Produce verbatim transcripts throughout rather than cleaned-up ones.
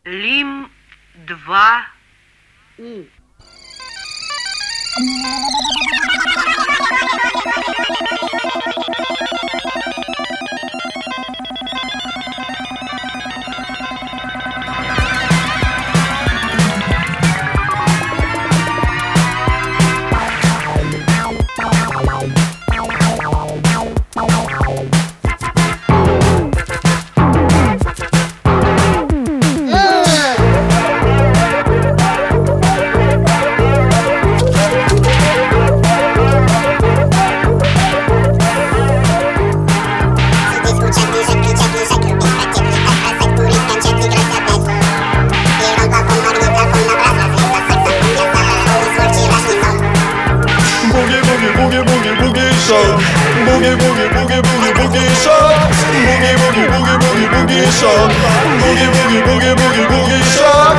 Лим два У. Boogie, boogie, boogie, boogie, boogie shock. Boogie, boogie, boogie, boogie, boogie shock. Boogie, boogie, boogie, boogie, boogie shock.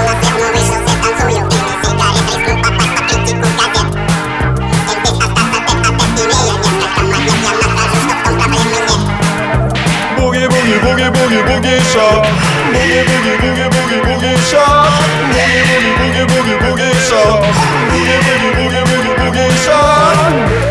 Boogie, boogie, boogie, boogie, boogie shock. Boogie, boogie, boogie, boogie, boogie shock. Boogie, boogie, boogie, boogie, boogie shock. Boogie, boogie, boogie, boogie, boogie shock.